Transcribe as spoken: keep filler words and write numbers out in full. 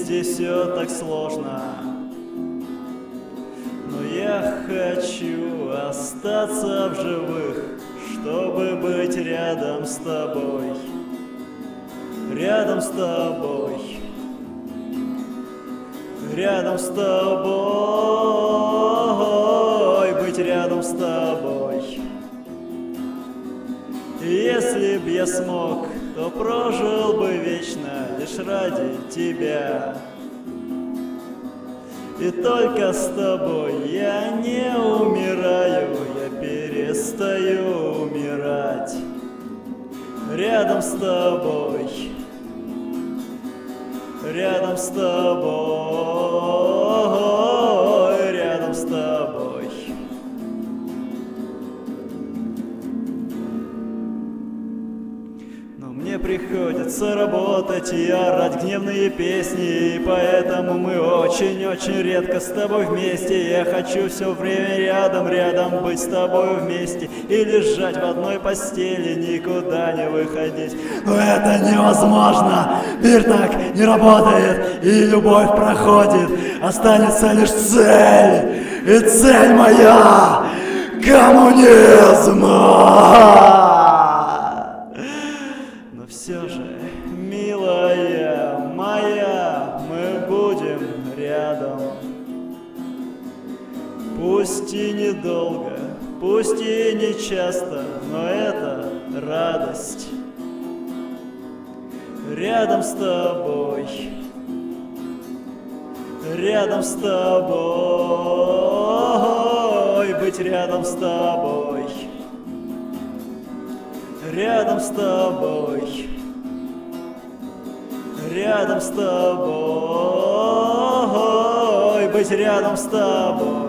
здесь все так сложно. Но я хочу остаться в живых, чтобы быть рядом с тобой, рядом с тобой, рядом с тобой, быть рядом с тобой. Если б я смог, то прожил бы вечно лишь ради тебя. И только с тобой я не умираю, я перестаю умирать. Рядом с тобой, рядом с тобой, рядом с тобой. Но мне приходится работать и орать гневные песни, и поэтому мы очень-очень редко с тобой вместе. Я хочу все время рядом, рядом быть с тобой вместе и лежать в одной постели, никуда не выходить. Но это невозможно, мир так не работает, и любовь проходит, останется лишь цель, и цель моя — коммунизм. Все же, милая моя, мы будем рядом. Пусть и недолго, пусть и не часто, но это радость. Рядом с тобой, рядом с тобой, быть рядом с тобой. Рядом с тобой, рядом с тобой, быть рядом с тобой.